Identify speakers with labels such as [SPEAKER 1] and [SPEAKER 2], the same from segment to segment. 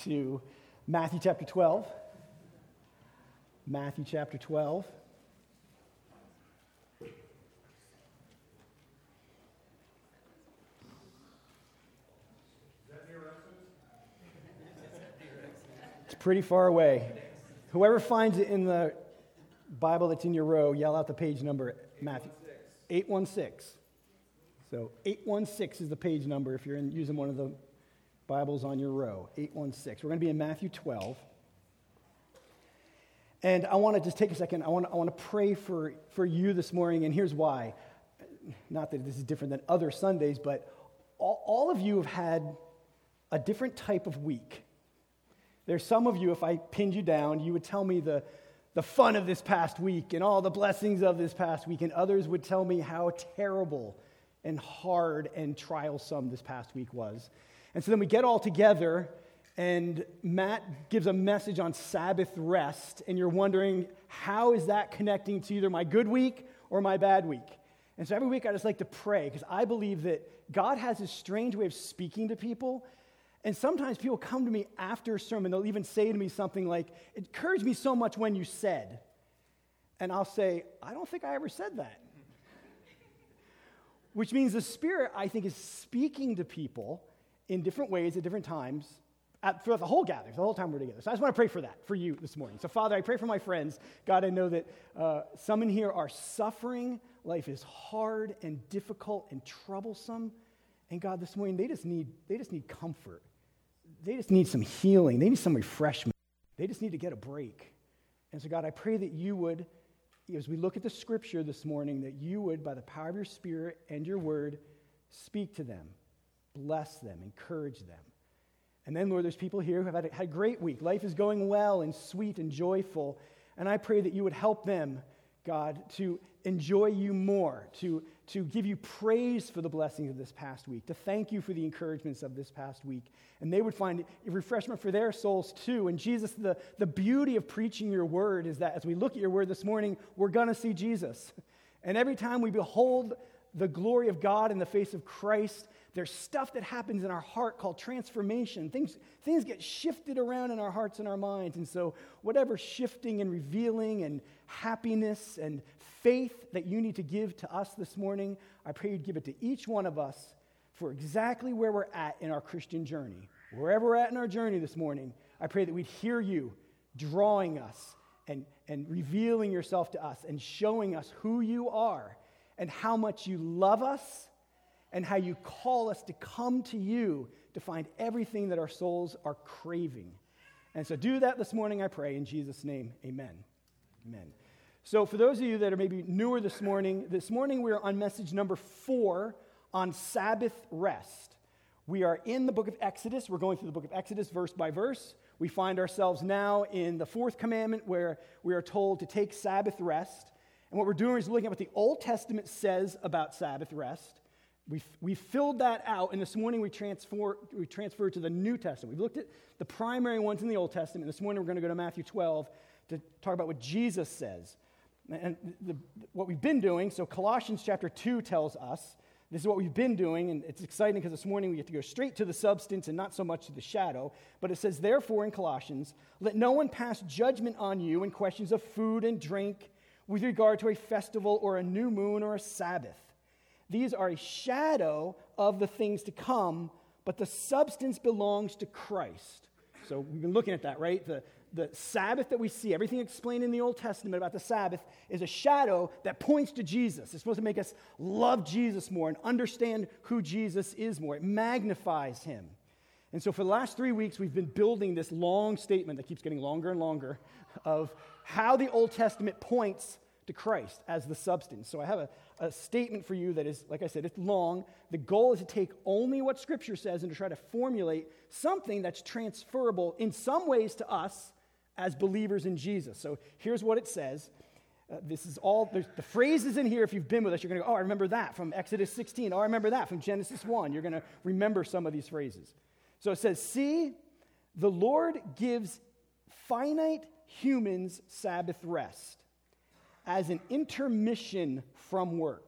[SPEAKER 1] to Matthew chapter 12. Matthew chapter 12. It's pretty far away. Whoever finds it in the Bible that's in your row, yell out the page number. Matthew 816. So 816 is the page number if you're using one of the Bibles on your row. 816. We're going to be in Matthew 12. And I want to just take a second. I want to pray for you this morning, and here's why. Not that this is different than other Sundays, but all of you have had a different type of week. There's some of you, if I pinned you down, you would tell me the fun of this past week and all the blessings of this past week, and others would tell me how terrible and hard and trialsome this past week was. And so then we get all together, and Matt gives a message on Sabbath rest, and you're wondering, how is that connecting to either my good week or my bad week? And so every week I just like to pray, because I believe that God has this strange way of speaking to people. And sometimes people come to me after a sermon, they'll even say to me something like, "It encouraged me so much when you said." And I'll say, "I don't think I ever said that." Which means the Spirit, I think, is speaking to people in different ways at different times throughout the whole gathering, the whole time we're together. So I just want to pray for that, for you this morning. So Father, I pray for my friends. God, I know that some in here are suffering. Life is hard and difficult and troublesome. And God, this morning, they just need comfort. They just need some healing. They need some refreshment. They just need to get a break. And so God, I pray that you would, as we look at the scripture this morning, that you would, by the power of your Spirit and your word, speak to them, bless them, encourage them. And then, Lord, there's people here who have had a great week. Life is going well and sweet and joyful. And I pray that you would help them, God, to enjoy you more, to give you praise for the blessings of this past week, to thank you for the encouragements of this past week. And they would find refreshment for their souls too. And Jesus, the beauty of preaching your word is that as we look at your word this morning, we're going to see Jesus. And every time we behold the glory of God in the face of Christ, there's stuff that happens in our heart called transformation. Things get shifted around in our hearts and our minds. And so whatever shifting and revealing and happiness and faith that you need to give to us this morning, I pray you'd give it to each one of us for exactly where we're at in our Christian journey. Wherever we're at in our journey this morning, I pray that we'd hear you drawing us and revealing yourself to us and showing us who you are and how much you love us and how you call us to come to you to find everything that our souls are craving. And so do that this morning, I pray, in Jesus' name, amen. Amen. So for those of you that are maybe newer this morning we're on message number 4 on Sabbath rest. We are in the book of Exodus. We're going through the book of Exodus verse by verse. We find ourselves now in the 4th commandment where we are told to take Sabbath rest. And what we're doing is looking at what the Old Testament says about Sabbath rest. We filled that out, and this morning we transferred to the New Testament. We've looked at the primary ones in the Old Testament. This morning we're going to go to Matthew 12 to talk about what Jesus says. And what we've been doing, so Colossians chapter 2 tells us, this is what we've been doing, and it's exciting because this morning we get to go straight to the substance and not so much to the shadow. But it says, therefore in Colossians, let no one pass judgment on you in questions of food and drink with regard to a festival or a new moon or a Sabbath. These are a shadow of the things to come, but the substance belongs to Christ. So we've been looking at that, right? The Sabbath that we see, everything explained in the Old Testament about the Sabbath is a shadow that points to Jesus. It's supposed to make us love Jesus more and understand who Jesus is more. It magnifies him. And so for the last 3 weeks, we've been building this long statement that keeps getting longer and longer of how the Old Testament points to Christ as the substance. So I have a statement for you that is, like I said, it's long. The goal is to take only what Scripture says and to try to formulate something that's transferable in some ways to us as believers in Jesus. So here's what it says. This is all, there's the phrases in here, if you've been with us, you're going to go, oh, I remember that from Exodus 16. Oh, I remember that from Genesis 1. You're going to remember some of these phrases. So it says, see, the Lord gives finite humans Sabbath rest as an intermission from work,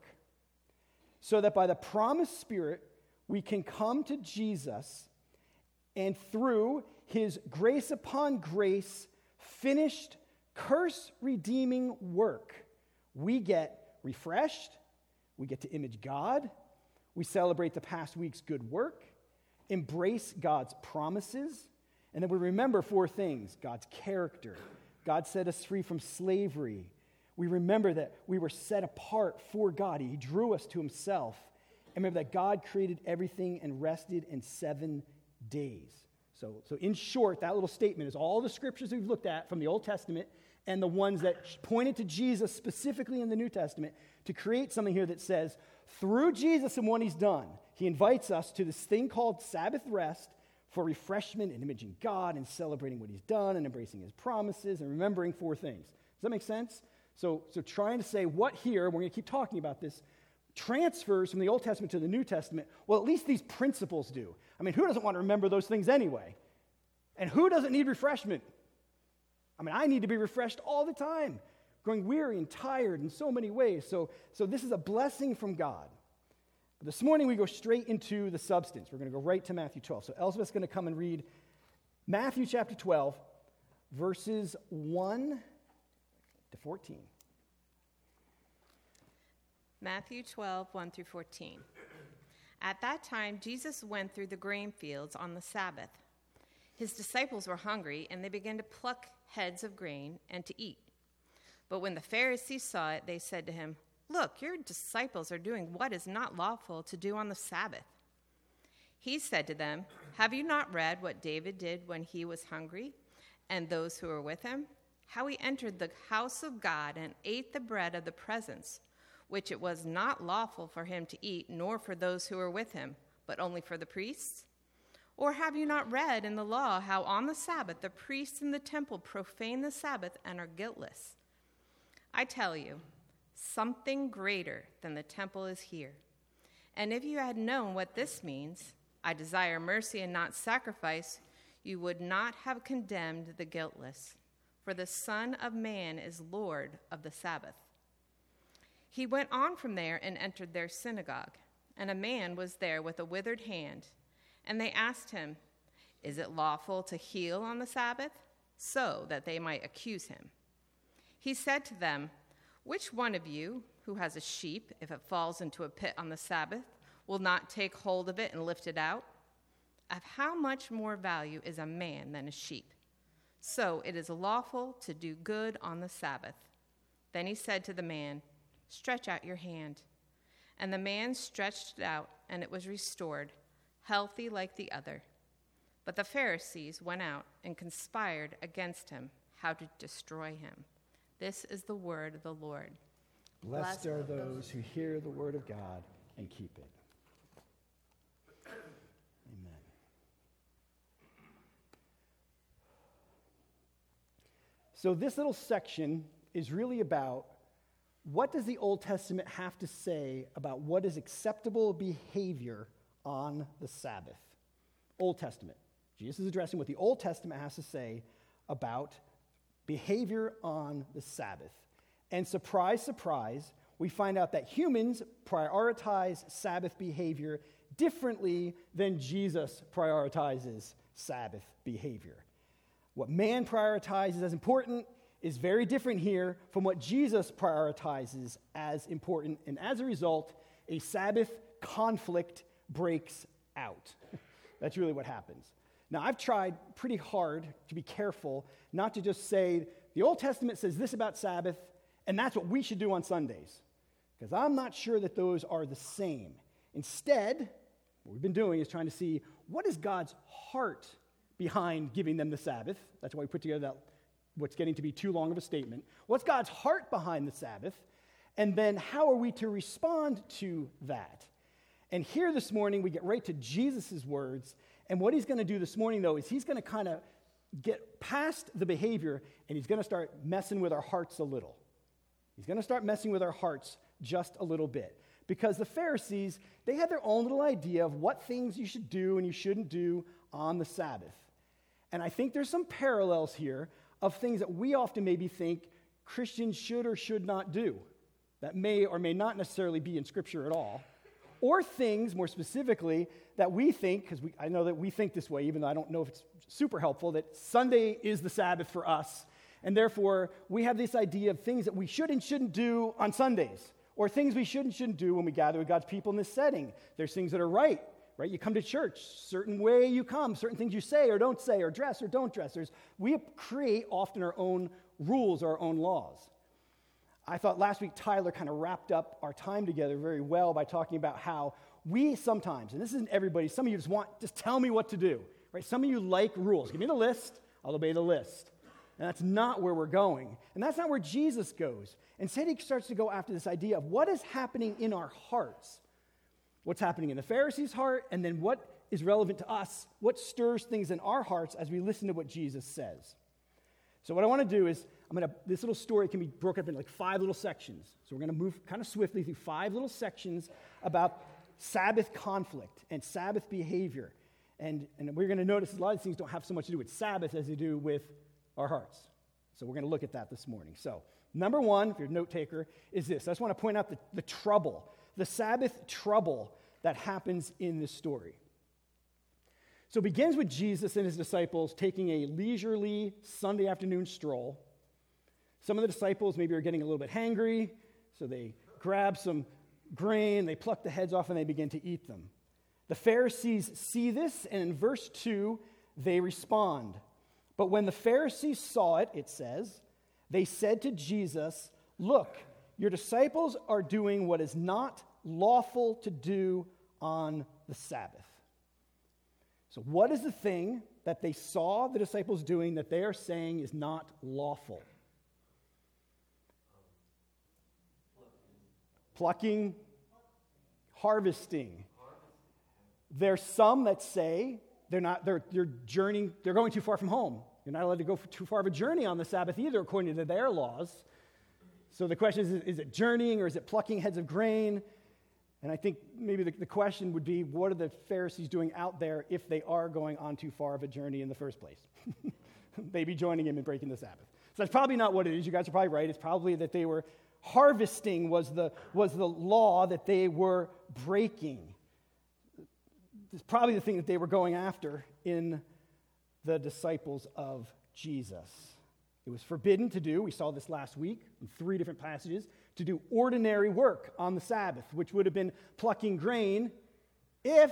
[SPEAKER 1] so that by the promised Spirit we can come to Jesus, and through his grace upon grace, finished, curse-redeeming work, we get refreshed, we get to image God, we celebrate the past week's good work, embrace God's promises, and then we remember 4 things: God's character. God set us free from slavery. We remember that we were set apart for God. He drew us to himself. And remember that God created everything and rested in 7 days. So in short, that little statement is all the scriptures we've looked at from the Old Testament and the ones that pointed to Jesus specifically in the New Testament to create something here that says, through Jesus and what he's done, he invites us to this thing called Sabbath rest for refreshment and imaging God and celebrating what he's done and embracing his promises and remembering 4 things. Does that make sense? So trying to say what here, we're going to keep talking about this, transfers from the Old Testament to the New Testament, well, at least these principles do. I mean, who doesn't want to remember those things anyway? And who doesn't need refreshment? I mean, I need to be refreshed all the time, growing weary and tired in so many ways. So this is a blessing from God. But this morning we go straight into the substance. We're going to go right to Matthew 12. So Elspeth's going to come and read Matthew chapter 12, verses 1 to 14.
[SPEAKER 2] Matthew 12, 1 through 14. At that time, Jesus went through the grain fields on the Sabbath. His disciples were hungry, and they began to pluck heads of grain and to eat. But when the Pharisees saw it, they said to him, "Look, your disciples are doing what is not lawful to do on the Sabbath." He said to them, "Have you not read what David did when he was hungry, and those who were with him? How he entered the house of God and ate the bread of the presence, which it was not lawful for him to eat, nor for those who were with him, but only for the priests? Or have you not read in the law how on the Sabbath the priests in the temple profane the Sabbath and are guiltless? I tell you, something greater than the temple is here. And if you had known what this means, I desire mercy and not sacrifice, you would not have condemned the guiltless. For the Son of Man is Lord of the Sabbath." He went on from there and entered their synagogue. And a man was there with a withered hand. And they asked him, "Is it lawful to heal on the Sabbath?" So that they might accuse him. He said to them, "Which one of you who has a sheep, if it falls into a pit on the Sabbath, will not take hold of it and lift it out? Of how much more value is a man than a sheep? So it is lawful to do good on the Sabbath." Then he said to the man, "Stretch out your hand." And the man stretched it out, and it was restored, healthy like the other. But the Pharisees went out and conspired against him, how to destroy him. This is the word of the Lord.
[SPEAKER 1] Blessed are those who hear the word of God and keep it. Amen. So this little section is really about what does the Old Testament have to say about what is acceptable behavior on the Sabbath? Old Testament. Jesus is addressing what the Old Testament has to say about behavior on the Sabbath. And surprise, surprise, we find out that humans prioritize Sabbath behavior differently than Jesus prioritizes Sabbath behavior. What man prioritizes as important is very different here from what Jesus prioritizes as important. And as a result, a Sabbath conflict breaks out. That's really what happens. Now, I've tried pretty hard to be careful not to just say, the Old Testament says this about Sabbath, and that's what we should do on Sundays. Because I'm not sure that those are the same. Instead, what we've been doing is trying to see what is God's heart behind giving them the Sabbath. That's why we put together that what's getting to be too long of a statement. What's God's heart behind the Sabbath? And then how are we to respond to that? And here this morning, we get right to Jesus' words. And what he's going to do this morning, though, is he's going to kind of get past the behavior, and he's going to start messing with our hearts a little. He's going to start messing with our hearts just a little bit. Because the Pharisees, they had their own little idea of what things you should do and you shouldn't do on the Sabbath. And I think there's some parallels here of things that we often maybe think Christians should or should not do that may or may not necessarily be in Scripture at all, or things, more specifically, that we think, because I know that we think this way, even though I don't know if it's super helpful, that Sunday is the Sabbath for us, and therefore we have this idea of things that we should and shouldn't do on Sundays, or things we should and shouldn't do when we gather with God's people in this setting. There's things that are right? You come to church, certain way you come, certain things you say or don't say, or dress or don't dress. We create often our own rules, our own laws. I thought last week Tyler kind of wrapped up our time together very well by talking about how we sometimes, and this isn't everybody, some of you just tell me what to do, right? Some of you like rules. Give me the list, I'll obey the list. And that's not where we're going. And that's not where Jesus goes. Instead, he starts to go after this idea of what is happening in our hearts. What's happening in the Pharisees' heart, and then what is relevant to us, what stirs things in our hearts as we listen to what Jesus says. So what I want to do is, this little story can be broken up into like 5 little sections. So we're going to move kind of swiftly through 5 little sections about Sabbath conflict and Sabbath behavior. And we're going to notice a lot of these things don't have so much to do with Sabbath as they do with our hearts. So we're going to look at that this morning. So number 1, if you're a note taker, is this. I just want to point out the trouble, the Sabbath trouble that happens in this story. So it begins with Jesus and his disciples taking a leisurely Sunday afternoon stroll. Some of the disciples maybe are getting a little bit hangry, so they grab some grain, they pluck the heads off, and they begin to eat them. The Pharisees see this, and in verse 2, they respond. But when the Pharisees saw it, it says, they said to Jesus, "Look, your disciples are doing what is not lawful to do on the Sabbath." So what is the thing that they saw the disciples doing that they are saying is not lawful? Plucking, harvesting. There's some that say they're going too far from home. You're not allowed to go for too far of a journey on the Sabbath either, according to their laws. So the question is it journeying or is it plucking heads of grain? And I think maybe the question would be, what are the Pharisees doing out there if they are going on too far of a journey in the first place? They'd be joining him in breaking the Sabbath. So that's probably not what it is. You guys are probably right. It's probably that they were harvesting was the law that they were breaking. It's probably the thing that they were going after in the disciples of Jesus. It was forbidden to do, we saw this last week in 3 different passages, to do ordinary work on the Sabbath, which would have been plucking grain if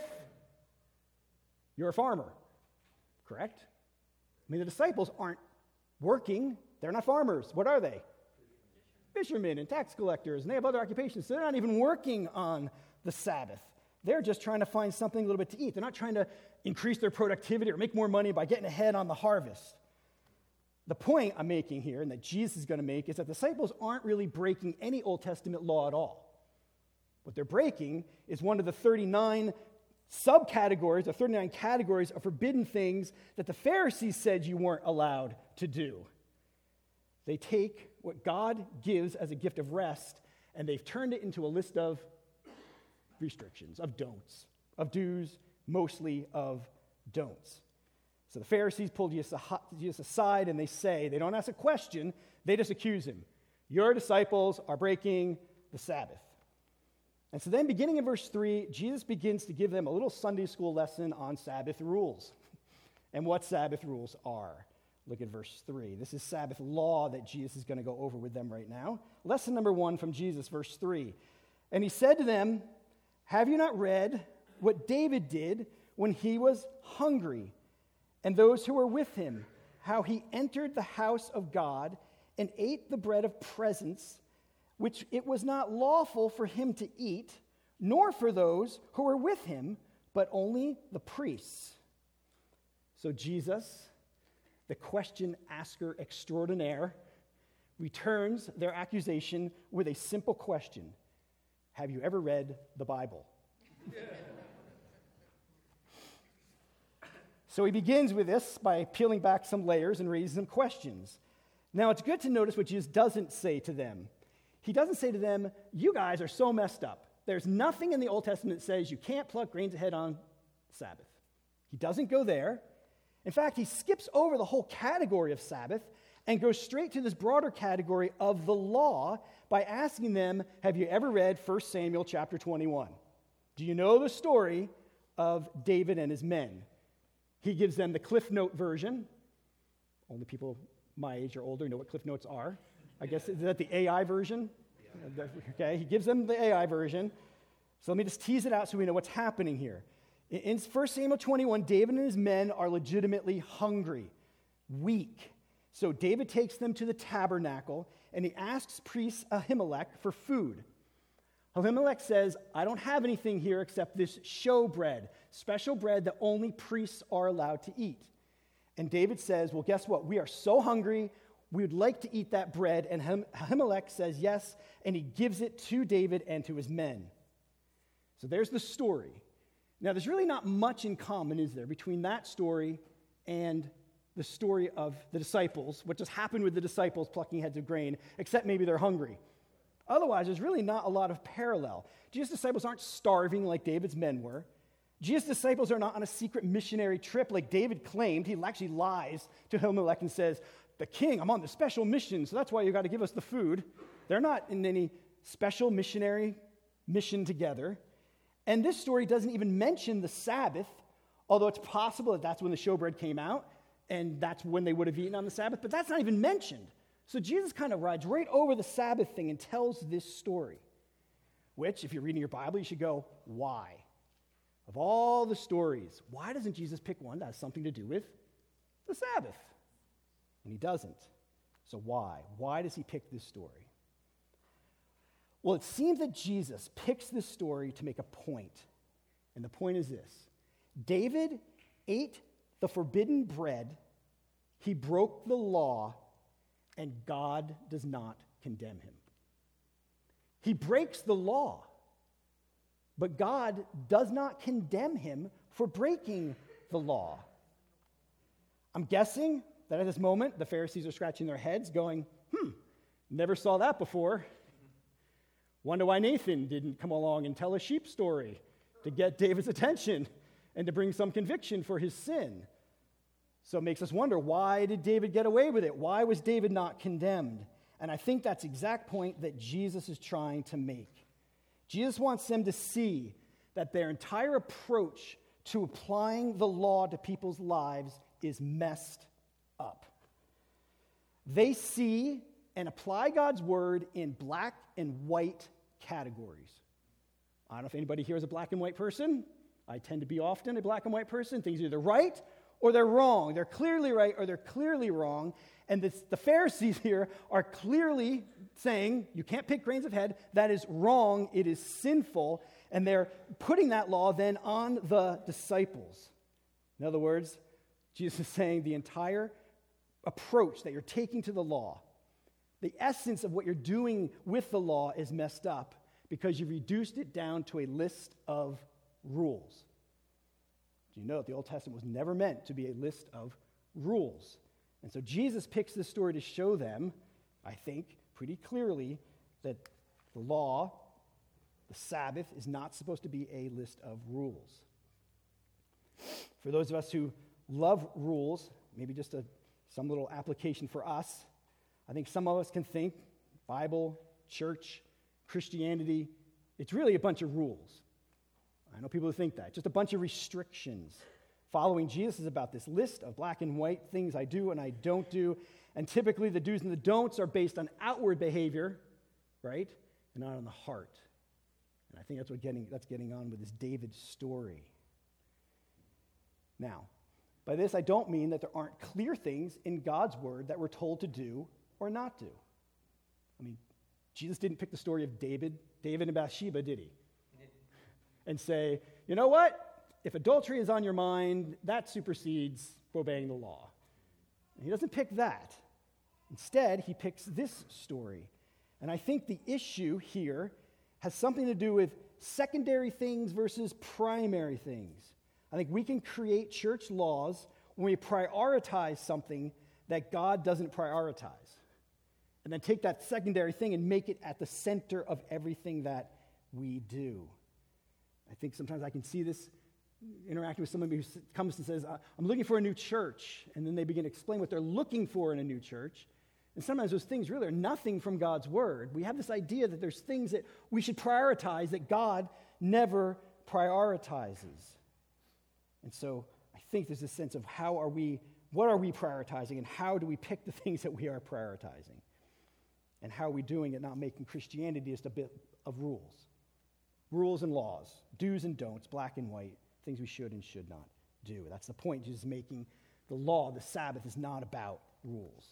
[SPEAKER 1] you're a farmer, correct? I mean, the disciples aren't working. They're not farmers. What are they? Fishermen and tax collectors, and they have other occupations, so they're not even working on the Sabbath. They're just trying to find something a little bit to eat. They're not trying to increase their productivity or make more money by getting ahead on the harvest. The point I'm making here, and that Jesus is going to make, is that disciples aren't really breaking any Old Testament law at all. What they're breaking is one of the 39 subcategories, or 39 categories of forbidden things that the Pharisees said you weren't allowed to do. They take what God gives as a gift of rest, and they've turned it into a list of restrictions, of don'ts, of do's, mostly of don'ts. So the Pharisees pull Jesus aside and they don't ask a question, they just accuse him. Your disciples are breaking the Sabbath. And so then beginning in verse 3, Jesus begins to give them a little Sunday school lesson on Sabbath rules and what Sabbath rules are. Look at verse 3. This is Sabbath law that Jesus is going to go over with them right now. Lesson number 1 from Jesus, verse 3. And he said to them, "Have you not read what David did when he was hungry, and those who were with him, how he entered the house of God and ate the bread of presence, which it was not lawful for him to eat, nor for those who were with him, but only the priests?" So Jesus, the question asker extraordinaire, returns their accusation with a simple question. Have you ever read the Bible? So he begins with this by peeling back some layers and raising some questions. Now, it's good to notice what Jesus doesn't say to them. He doesn't say to them, you guys are so messed up. There's nothing in the Old Testament that says you can't pluck grains ahead on Sabbath. He doesn't go there. In fact, he skips over the whole category of Sabbath and goes straight to this broader category of the law by asking them, have you ever read 1 Samuel chapter 21? Do you know the story of David and his men? He gives them the Cliff Note version. Only people my age or older know what Cliff Notes are. I guess, is that the AI version? Yeah. Okay, he gives them the AI version. So let me just tease it out so we know what's happening here. In 1 Samuel 21, David and his men are legitimately hungry, weak. So David takes them to the tabernacle, and he asks priest Ahimelech for food. Ahimelech says, I don't have anything here except this show bread, special bread that only priests are allowed to eat. And David says, well, guess what? We are so hungry, we would like to eat that bread. And Ahimelech says yes, and he gives it to David and to his men. So there's the story. Now, there's really not much in common, is there, between that story and the story of the disciples, what just happened with the disciples plucking heads of grain, except maybe they're hungry. Otherwise, there's really not a lot of parallel. Jesus' disciples aren't starving like David's men were. Jesus' disciples are not on a secret missionary trip like David claimed. He actually lies to Ahimelech and says, the king, I'm on the special mission, so that's why you got to give us the food. They're not in any special missionary mission together. And this story doesn't even mention the Sabbath, although it's possible that that's when the showbread came out, and that's when they would have eaten on the Sabbath, but that's not even mentioned. So Jesus kind of rides right over the Sabbath thing and tells this story, which, if you're reading your Bible, you should go, why? Of all the stories, why doesn't Jesus pick one that has something to do with the Sabbath? And he doesn't. So why? Why does he pick this story? Well, it seems that Jesus picks this story to make a point. And the point is this. David ate the forbidden bread, he broke the law, and God does not condemn him. He breaks the law, but God does not condemn him for breaking the law. I'm guessing that at this moment, the Pharisees are scratching their heads going, never saw that before. Wonder why Nathan didn't come along and tell a sheep story to get David's attention and to bring some conviction for his sin. So it makes us wonder, why did David get away with it? Why was David not condemned? And I think that's the exact point that Jesus is trying to make. Jesus wants them to see that their entire approach to applying the law to people's lives is messed up. They see and apply God's word in black and white categories. I don't know if anybody here is a black and white person. I tend to be often a black and white person. Things are either right or they're wrong. They're clearly right or they're clearly wrong. And the Pharisees here are clearly saying, you can't pick grains of head. That is wrong. It is sinful. And they're putting that law then on the disciples. In other words, Jesus is saying the entire approach that you're taking to the law, the essence of what you're doing with the law is messed up because you've reduced it down to a list of rules. Do you know that the Old Testament was never meant to be a list of rules? And so Jesus picks this story to show them, I think, pretty clearly that the law, the Sabbath, is not supposed to be a list of rules. For those of us who love rules, maybe just some little application for us, I think some of us can think Bible, church, Christianity, it's really a bunch of rules. I know people who think that. Just a bunch of restrictions. Following Jesus is about this list of black and white things I do and I don't do. And typically the do's and the don'ts are based on outward behavior, right? And not on the heart. And I think that's getting on with this David story. Now, by this I don't mean that there aren't clear things in God's word that we're told to do or not do. I mean, Jesus didn't pick the story of David and Bathsheba, did he? And say, you know what? If adultery is on your mind, that supersedes obeying the law. And he doesn't pick that. Instead, he picks this story. And I think the issue here has something to do with secondary things versus primary things. I think we can create church laws when we prioritize something that God doesn't prioritize. And then take that secondary thing and make it at the center of everything that we do. I think sometimes I can see this interacting with somebody who comes and says, I'm looking for a new church. And then they begin to explain what they're looking for in a new church. And sometimes those things really are nothing from God's word. We have this idea that there's things that we should prioritize that God never prioritizes. And so I think there's a sense of what are we prioritizing, and how do we pick the things that we are prioritizing? And how are we doing it, not making Christianity just a bit of rules? Rules and laws, do's and don'ts, black and white, things we should and should not do. That's the point Jesus is making. The law, the Sabbath, is not about rules.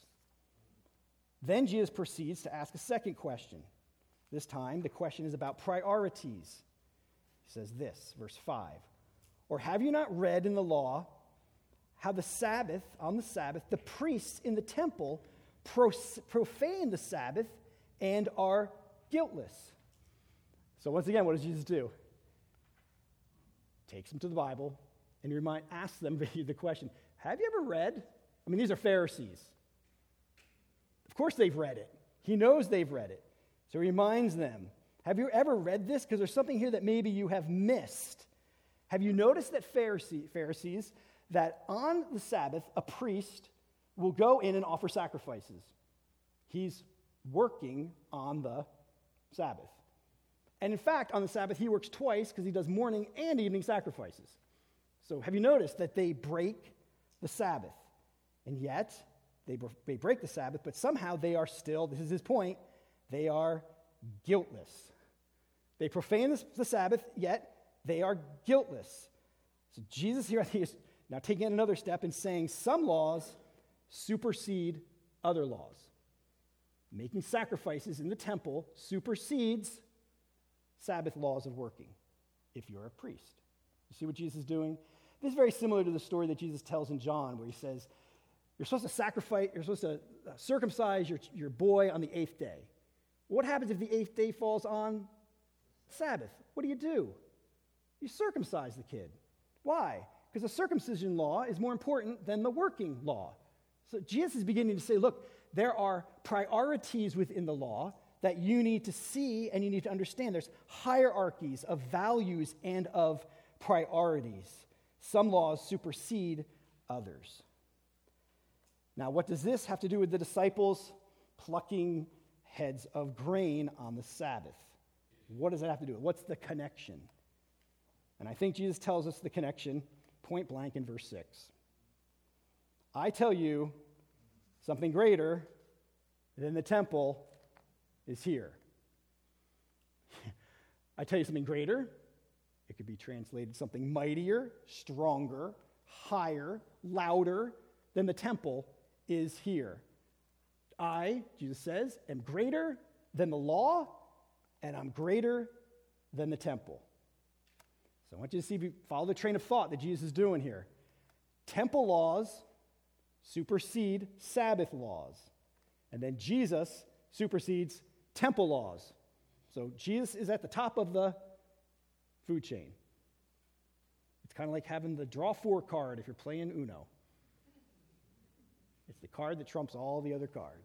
[SPEAKER 1] Then Jesus proceeds to ask a second question. This time, the question is about priorities. He says this, verse 5. Or have you not read in the law how on the Sabbath, the priests in the temple profane the Sabbath and are guiltless? So once again, what does Jesus do? Takes them to the Bible and asks them the question, have you ever read? I mean, these are Pharisees. Of course they've read it. He knows they've read it. So he reminds them, have you ever read this? Because there's something here that maybe you have missed. Have you noticed that Pharisees, that on the Sabbath, a priest will go in and offer sacrifices? He's working on the Sabbath. And in fact, on the Sabbath, he works twice because he does morning and evening sacrifices. So have you noticed that they break the Sabbath? And yet, they break the Sabbath, but somehow they are still, this is his point, they are guiltless. They profane the Sabbath, yet they are guiltless. So Jesus here, I think, is now taking it another step and saying some laws supersede other laws. Making sacrifices in the temple supersedes Sabbath laws of working if you're a priest. You see what Jesus is doing? This is very similar to the story that Jesus tells in John, where he says, you're supposed to circumcise your boy on the 8th day. What happens if the 8th day falls on Sabbath? What do? You circumcise the kid. Why? Because the circumcision law is more important than the working law. So Jesus is beginning to say, look, there are priorities within the law that you need to see and you need to understand. There's hierarchies of values and of priorities. Some laws supersede others. Now, what does this have to do with the disciples plucking heads of grain on the Sabbath? What does that have to do with? What's the connection? And I think Jesus tells us the connection point blank in verse 6. I tell you, something greater than the temple is here. I tell you something greater. It could be translated something mightier, stronger, higher, louder than the temple is here. I, Jesus says, am greater than the law, and I'm greater than the temple. So I want you to see, if you follow the train of thought that Jesus is doing here. Temple laws supersede Sabbath laws. And then Jesus supersedes temple laws. So Jesus is at the top of the food chain. It's kind of like having the draw 4 card if you're playing Uno. It's the card that trumps all the other cards.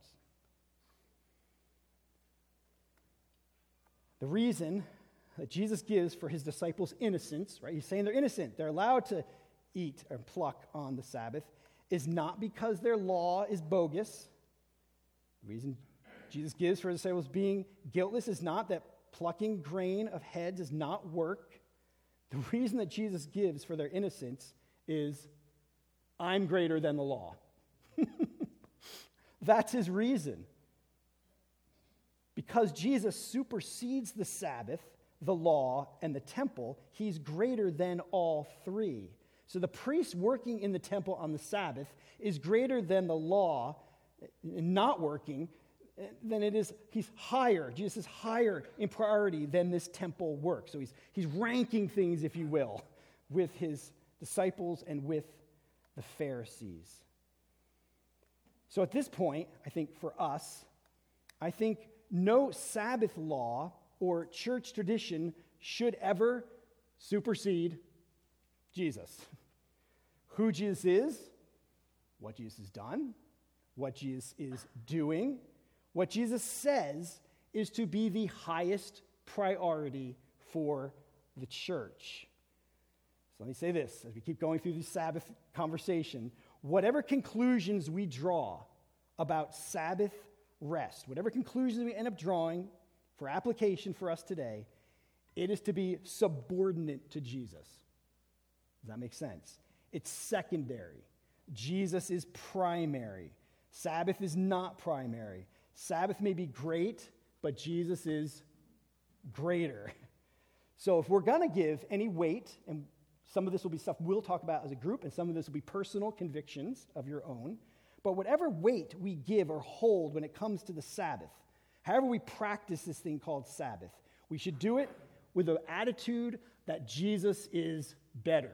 [SPEAKER 1] The reason that Jesus gives for his disciples' innocence, right? He's saying they're innocent. They're allowed to eat or pluck on the Sabbath, is not because their law is bogus. The reason Jesus gives for his disciples being guiltless is not that plucking grain of heads is not work. The reason that Jesus gives for their innocence is, I'm greater than the law. That's his reason. Because Jesus supersedes the Sabbath, the law, and the temple, he's greater than all three. So the priest working in the temple on the Sabbath is greater than the law, not working, than it is, he's higher. Jesus is higher in priority than this temple work. So he's ranking things, if you will, with his disciples and with the Pharisees. So at this point, I think for us, I think no Sabbath law or church tradition should ever supersede Jesus. Who Jesus is, what Jesus has done, what Jesus is doing, what Jesus says is to be the highest priority for the church. So let me say this, as we keep going through the Sabbath conversation, whatever conclusions we draw about Sabbath rest, whatever conclusions we end up drawing for application for us today, It is to be subordinate to Jesus. Does that make sense? It's secondary. Jesus is primary. Sabbath is not primary. Sabbath may be great, but Jesus is greater. So if we're going to give any weight, and some of this will be stuff we'll talk about as a group, and some of this will be personal convictions of your own, but whatever weight we give or hold when it comes to the Sabbath, however we practice this thing called Sabbath, we should do it with an attitude that Jesus is better.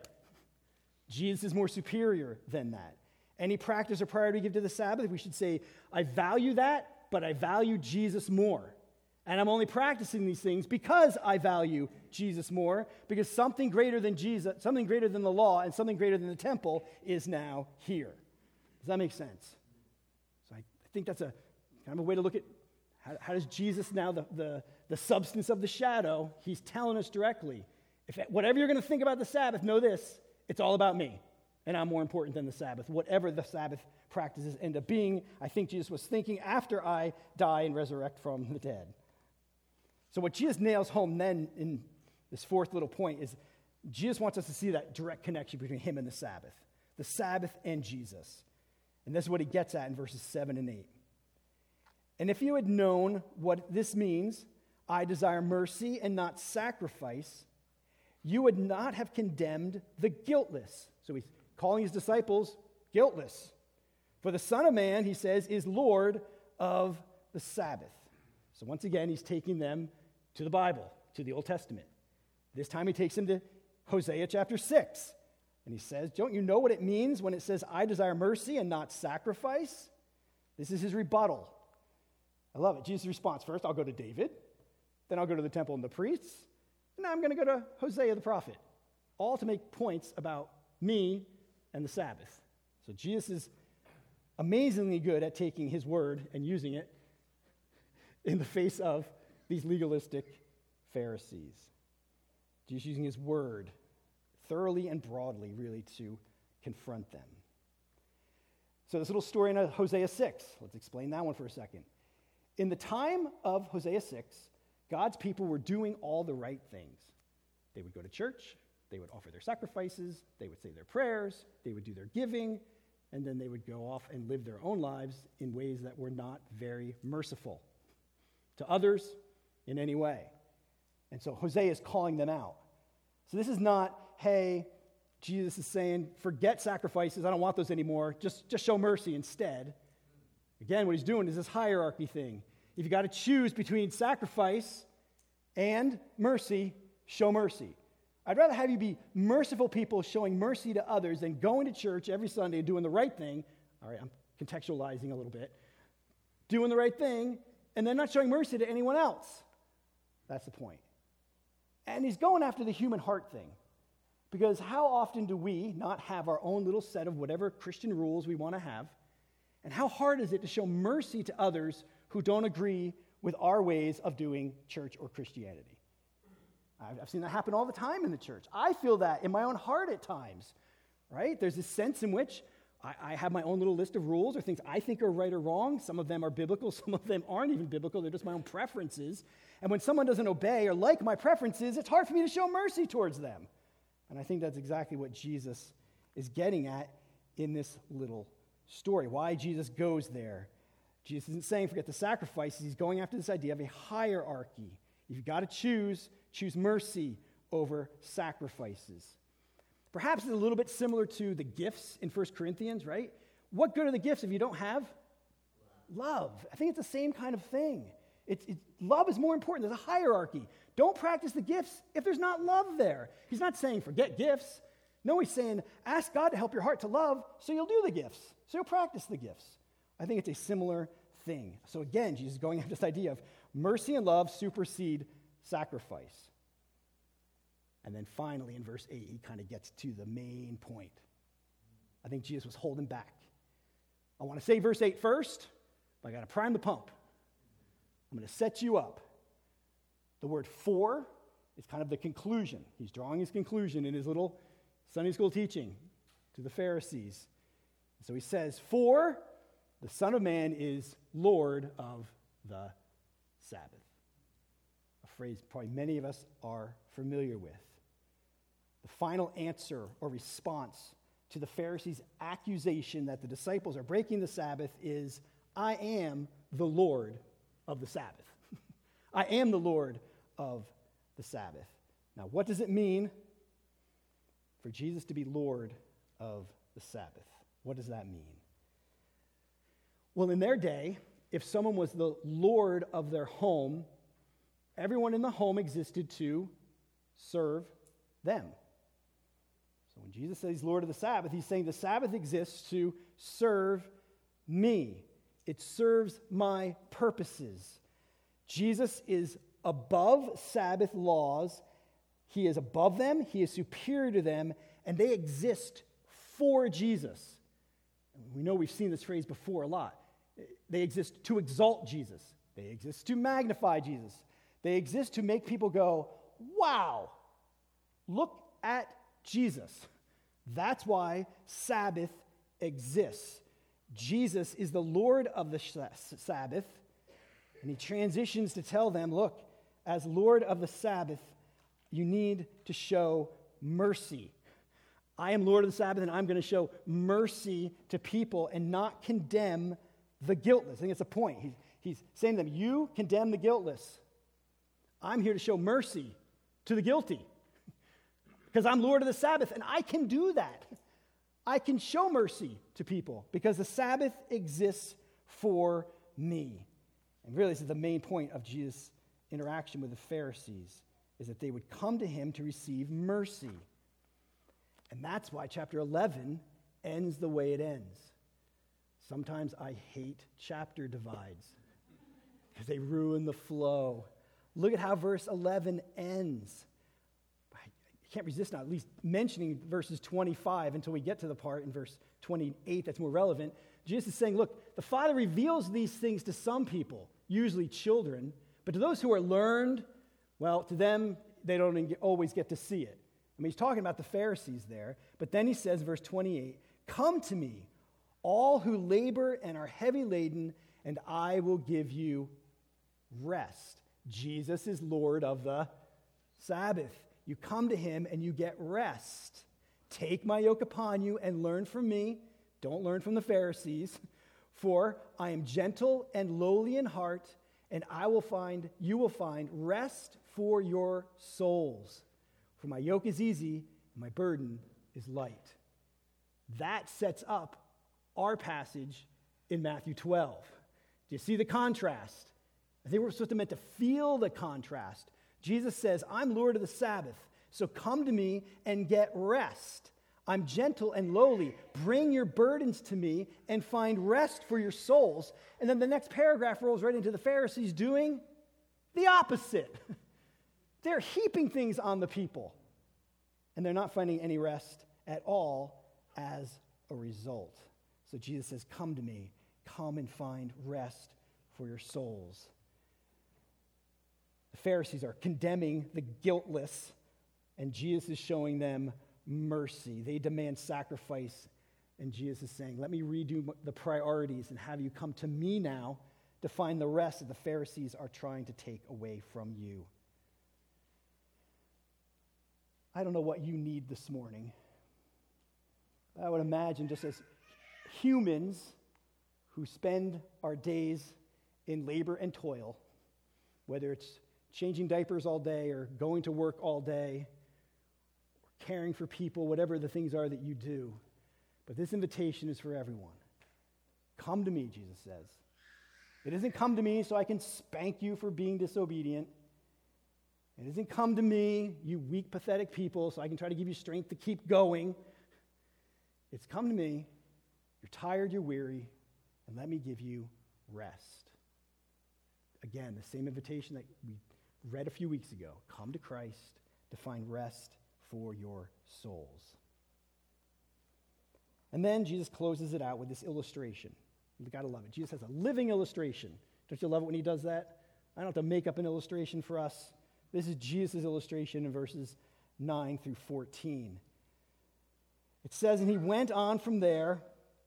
[SPEAKER 1] Jesus is more superior than that. Any practice or priority we give to the Sabbath, we should say, I value that, but I value Jesus more. And I'm only practicing these things because I value Jesus more, because something greater than Jesus, something greater than the law, and something greater than the temple is now here. Does that make sense? So I think that's a kind of a way to look at how does Jesus now, the substance of the shadow, he's telling us directly, if whatever you're going to think about the Sabbath, know this, it's all about me, and I'm more important than the Sabbath. Whatever the Sabbath practices end up being, I think Jesus was thinking after I die and resurrect from the dead. So what Jesus nails home then in this fourth little point is Jesus wants us to see that direct connection between him and the Sabbath and Jesus. And this is what he gets at in verses 7 and 8. And if you had known what this means, I desire mercy and not sacrifice, you would not have condemned the guiltless. So he's calling his disciples guiltless. For the Son of Man, he says, is Lord of the Sabbath. So once again, he's taking them to the Bible, to the Old Testament. This time he takes them to Hosea chapter 6. And he says, don't you know what it means when it says, I desire mercy and not sacrifice? This is his rebuttal. I love it. Jesus' response. First, I'll go to David. Then I'll go to the temple and the priests. And now I'm going to go to Hosea the prophet. All to make points about me and the Sabbath. So Jesus is amazingly good at taking his word and using it in the face of these legalistic Pharisees. Jesus using his word thoroughly and broadly, really, to confront them. So this little story in Hosea 6, let's explain that one for a second. In the time of Hosea 6, God's people were doing all the right things. They would go to church, they would offer their sacrifices, they would say their prayers, they would do their giving, and then they would go off and live their own lives in ways that were not very merciful to others in any way. And so Hosea is calling them out. So this is not, hey, Jesus is saying, forget sacrifices, I don't want those anymore, just show mercy instead. Again, what he's doing is this hierarchy thing. If you got to choose between sacrifice and mercy, show mercy. I'd rather have you be merciful people showing mercy to others than going to church every Sunday and doing the right thing. All right, I'm contextualizing a little bit. Doing the right thing and then not showing mercy to anyone else. That's the point. And he's going after the human heart thing. Because how often do we not have our own little set of whatever Christian rules we want to have? And how hard is it to show mercy to others who don't agree with our ways of doing church or Christianity? I've seen that happen all the time in the church. I feel that in my own heart at times, right? There's this sense in which I have my own little list of rules or things I think are right or wrong. Some of them are biblical, some of them aren't even biblical. They're just my own preferences. And when someone doesn't obey or like my preferences, it's hard for me to show mercy towards them. And I think that's exactly what Jesus is getting at in this little story. Why Jesus goes there. Jesus isn't saying forget the sacrifices. He's going after this idea of a hierarchy. If you've got to choose mercy over sacrifices. Perhaps it's a little bit similar to the gifts in 1 Corinthians, right? What good are the gifts if you don't have love? I think it's the same kind of thing. Love is more important. There's a hierarchy. Don't practice the gifts if there's not love there. He's not saying forget gifts. No, he's saying ask God to help your heart to love so you'll do the gifts, so you'll practice the gifts. I think it's a similar thing. So again, Jesus is going after this idea of mercy and love supersede sacrifice. And then finally, in verse 8, he kind of gets to the main point. I think Jesus was holding back. I want to say verse 8 first, but I got to prime the pump. I'm going to set you up. The word for is kind of the conclusion. He's drawing his conclusion in his little Sunday school teaching to the Pharisees. So he says, for the Son of Man is Lord of the Sabbath. a phrase probably many of us are familiar with. The final answer or response to the Pharisees' accusation that the disciples are breaking the Sabbath is, I am the Lord of the Sabbath. I am the Lord of the Sabbath. Now, what does it mean for Jesus to be Lord of the Sabbath? What does that mean? Well, in their day, if someone was the Lord of their home, everyone in the home existed to serve them. So when Jesus says he's Lord of the Sabbath, he's saying the Sabbath exists to serve me. It serves my purposes. Jesus is above Sabbath laws. He is above them. He is superior to them, and they exist for Jesus. We know we've seen this phrase before a lot. They exist to exalt Jesus. They exist to magnify Jesus. They exist to make people go, wow, look at Jesus. That's why Sabbath exists. Jesus is the Lord of the Sabbath, and he transitions to tell them, look, as Lord of the Sabbath, you need to show mercy. I am Lord of the Sabbath, and I'm going to show mercy to people and not condemn the guiltless. I think it's a point. He's saying to them, you condemn the guiltless. I'm here to show mercy to the guilty because I'm Lord of the Sabbath, and I can do that. I can show mercy to people because the Sabbath exists for me. And really, this is the main point of Jesus' interaction with the Pharisees, is that they would come to him to receive mercy. And that's why chapter 11 ends the way it ends. Sometimes I hate chapter divides because they ruin the flow. Look at how verse 11 ends. I can't resist now at least mentioning verses 25 until we get to the part in verse 28 that's more relevant. Jesus is saying, look, the Father reveals these things to some people, usually children, but to those who are learned, well, to them, they don't always get to see it. I mean, he's talking about the Pharisees there, but then he says, verse 28, come to me, all who labor and are heavy laden, and I will give you rest. Jesus is Lord of the Sabbath. You come to him and you get rest. Take my yoke upon you and learn from me. Don't learn from the Pharisees. For I am gentle and lowly in heart, and you will find rest for your souls. For my yoke is easy, and my burden is light. That sets up our passage in Matthew 12. Do you see the contrast? I think we're supposed to meant to feel the contrast. Jesus says, I'm Lord of the Sabbath, so come to me and get rest. I'm gentle and lowly. Bring your burdens to me and find rest for your souls. And then the next paragraph rolls right into the Pharisees doing the opposite. They're heaping things on the people, and they're not finding any rest at all as a result. So Jesus says, come to me. Come and find rest for your souls. The Pharisees are condemning the guiltless, and Jesus is showing them mercy. They demand sacrifice, and Jesus is saying, let me redo the priorities and have you come to me now to find the rest that the Pharisees are trying to take away from you. I don't know what you need this morning. I would imagine just as humans who spend our days in labor and toil, whether it's changing diapers all day or going to work all day, or caring for people, whatever the things are that you do. But this invitation is for everyone. Come to me, Jesus says. It isn't come to me so I can spank you for being disobedient. It isn't come to me, you weak, pathetic people, so I can try to give you strength to keep going. It's come to me, you're tired, you're weary, and let me give you rest. Again, the same invitation that we read a few weeks ago. Come to Christ to find rest for your souls. And then Jesus closes it out with this illustration. You've got to love it. Jesus has a living illustration. Don't you love it when he does that? I don't have to make up an illustration for us. This is Jesus' illustration in verses 9 through 14. It says, and he went on from there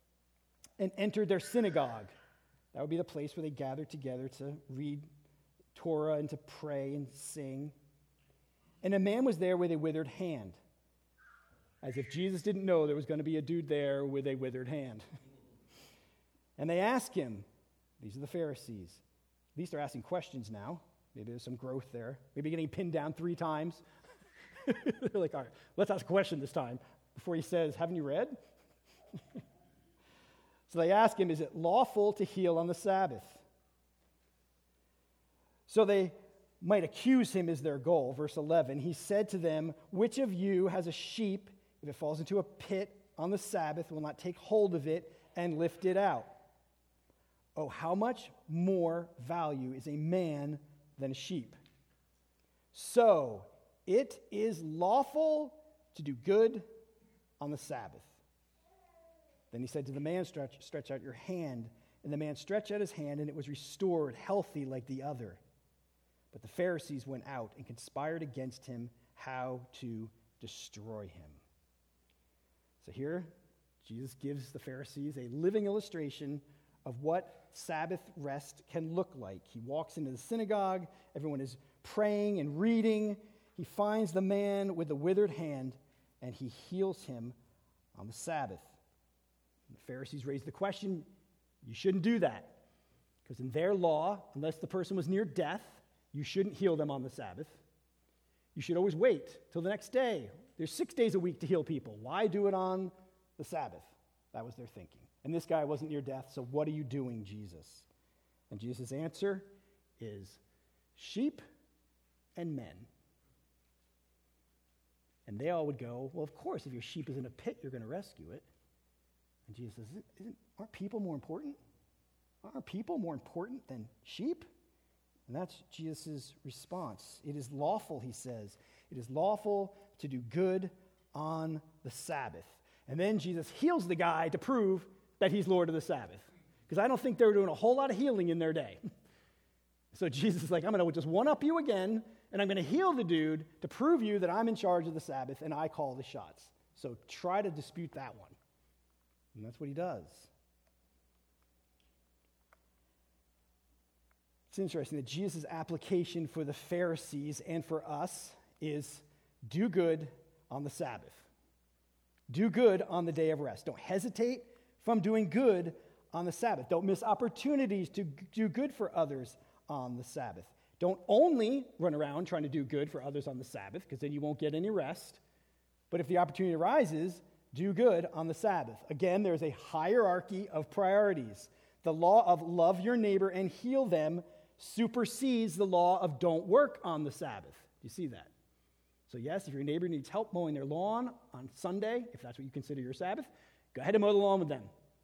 [SPEAKER 1] and entered their synagogue. That would be the place where they gathered together to read Torah and to pray and sing. And a man was there with a withered hand, as if Jesus didn't know there was going to be a dude there with a withered hand. And they asked him, these are the Pharisees. At least they're asking questions now. Maybe there's some growth there. Maybe getting pinned down 3 times. They're like, all right, let's ask a question this time before he says, haven't you read? So they ask him, is it lawful to heal on the Sabbath? So they might accuse him is their goal. Verse 11, he said to them, which of you has a sheep, if it falls into a pit on the Sabbath, will not take hold of it and lift it out? Oh, how much more value is a man than a sheep? So it is lawful to do good on the Sabbath. Then he said to the man, stretch out your hand. And the man stretched out his hand, and it was restored, healthy like the other. But the Pharisees went out and conspired against him how to destroy him. So here, Jesus gives the Pharisees a living illustration of what Sabbath rest can look like. He walks into the synagogue, everyone is praying and reading. He finds the man with the withered hand, and he heals him on the Sabbath. And the Pharisees raise the question, you shouldn't do that, because in their law, unless the person was near death, you shouldn't heal them on the Sabbath. You should always wait till the next day. There's 6 days a week to heal people. Why do it on the Sabbath? That was their thinking. And this guy wasn't near death, so what are you doing, Jesus? And Jesus' answer is sheep and men. And they all would go, well, of course, if your sheep is in a pit, you're going to rescue it. And Jesus says, aren't people more important? Aren't people more important than sheep? And that's Jesus' response. It is lawful, he says. It is lawful to do good on the Sabbath. And then Jesus heals the guy to prove that he's Lord of the Sabbath. Because I don't think they were doing a whole lot of healing in their day. So Jesus is like, I'm going to just one-up you again, and I'm going to heal the dude to prove you that I'm in charge of the Sabbath and I call the shots. So try to dispute that one. And that's what he does. It's interesting that Jesus' application for the Pharisees and for us is do good on the Sabbath. Do good on the day of rest. Don't hesitate from doing good on the Sabbath. Don't miss opportunities to do good for others on the Sabbath. Don't only run around trying to do good for others on the Sabbath, because then you won't get any rest. But if the opportunity arises, do good on the Sabbath. Again, there's a hierarchy of priorities. The law of love your neighbor and heal them supersedes the law of don't work on the Sabbath. Do you see that? So yes, if your neighbor needs help mowing their lawn on Sunday, if that's what you consider your Sabbath, go ahead and mow the lawn with them.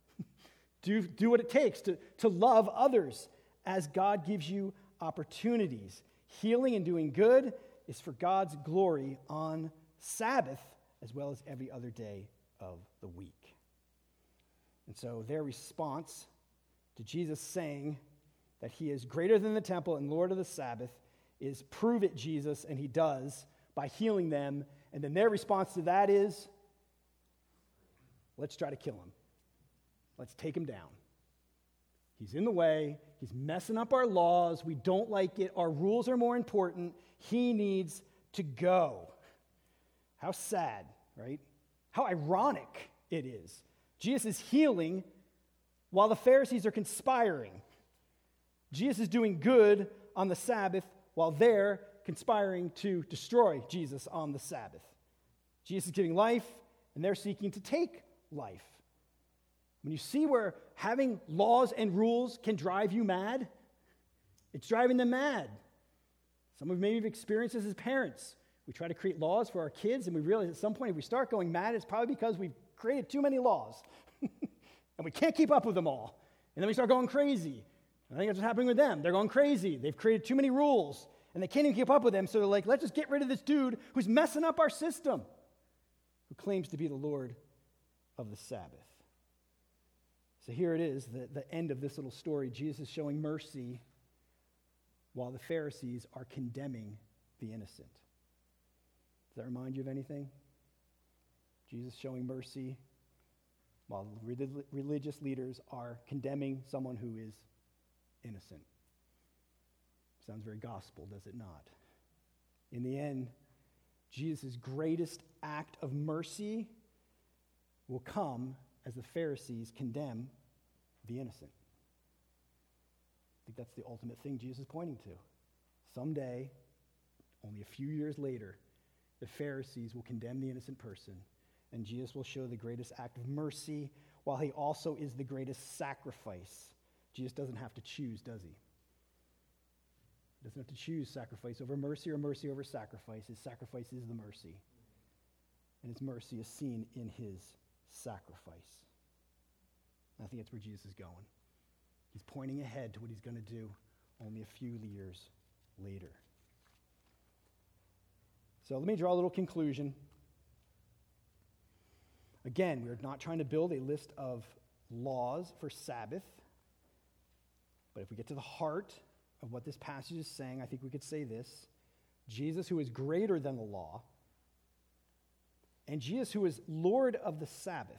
[SPEAKER 1] Do what it takes to love others as God gives you opportunities. Healing and doing good is for God's glory on Sabbath as well as every other day of the week. And so their response to Jesus saying that he is greater than the temple and Lord of the Sabbath is prove it, Jesus, and he does by healing them. And then their response to that is, let's try to kill him. Let's take him down. He's in the way. He's messing up our laws. We don't like it. Our rules are more important. He needs to go. How sad, right? How ironic it is. Jesus is healing while the Pharisees are conspiring. Jesus is doing good on the Sabbath while they're conspiring to destroy Jesus on the Sabbath. Jesus is giving life, and they're seeking to take life. When you see where having laws and rules can drive you mad, it's driving them mad. Some of you maybe have experienced this as parents. We try to create laws for our kids, and we realize at some point if we start going mad, it's probably because we've created too many laws. And we can't keep up with them all. And then we start going crazy. I think that's what's happening with them. They're going crazy. They've created too many rules, and they can't even keep up with them. So they're like, let's just get rid of this dude who's messing up our system, who claims to be the Lord of the Sabbath. So here it is, the end of this little story. Jesus is showing mercy while the Pharisees are condemning the innocent. Does that remind you of anything? Jesus showing mercy while religious leaders are condemning someone who is innocent. Sounds very gospel, does it not? In the end, Jesus' greatest act of mercy will come as the Pharisees condemn the innocent. I think that's the ultimate thing Jesus is pointing to. Someday, only a few years later, the Pharisees will condemn the innocent person, and Jesus will show the greatest act of mercy, while he also is the greatest sacrifice. Jesus doesn't have to choose, does he? He doesn't have to choose sacrifice over mercy or mercy over sacrifice. His sacrifice is the mercy, and his mercy is seen in his sacrifice. And I think that's where Jesus is going. He's pointing ahead to what he's going to do only a few years later. So let me draw a little conclusion. Again, we're not trying to build a list of laws for Sabbath, but if we get to the heart of what this passage is saying, I think we could say this. Jesus, who is greater than the law, and Jesus, who is Lord of the Sabbath,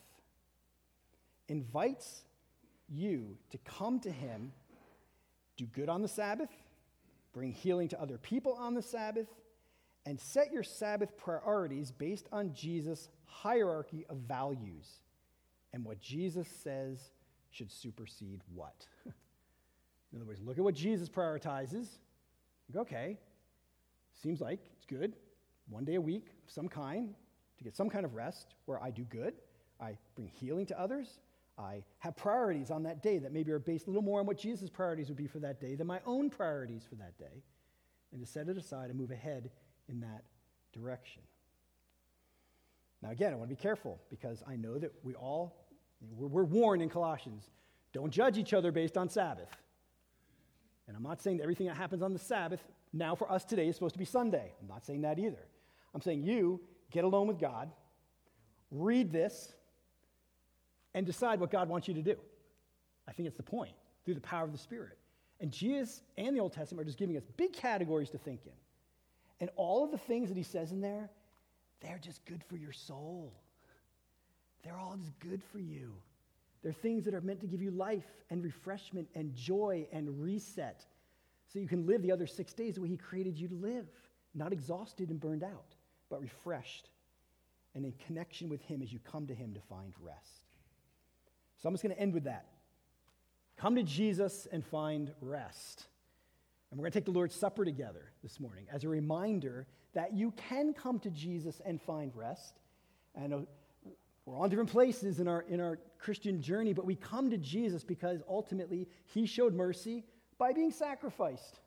[SPEAKER 1] invites you to come to him, do good on the Sabbath, bring healing to other people on the Sabbath, and set your Sabbath priorities based on Jesus' hierarchy of values and what Jesus says should supersede what. In other words, look at what Jesus prioritizes. You go, okay, seems like it's good. One day a week of some kind to get some kind of rest where I do good. I bring healing to others. I have priorities on that day that maybe are based a little more on what Jesus' priorities would be for that day than my own priorities for that day. And to set it aside and move ahead in that direction. Now again, I want to be careful because I know that we're warned in Colossians, don't judge each other based on Sabbath. And I'm not saying that everything that happens on the Sabbath now for us today is supposed to be Sunday. I'm not saying that either. I'm saying you get alone with God, read this, and decide what God wants you to do. I think it's the point, through the power of the Spirit. And Jesus and the Old Testament are just giving us big categories to think in. And all of the things that he says in there, they're just good for your soul. They're all just good for you. They're things that are meant to give you life and refreshment and joy and reset so you can live the other 6 days the way he created you to live, not exhausted and burned out, but refreshed and in connection with him as you come to him to find rest. So I'm just going to end with that. Come to Jesus and find rest. And we're going to take the Lord's Supper together this morning as a reminder that you can come to Jesus and find rest. I know we're all in different places in our Christian journey, but we come to Jesus because ultimately he showed mercy by being sacrificed.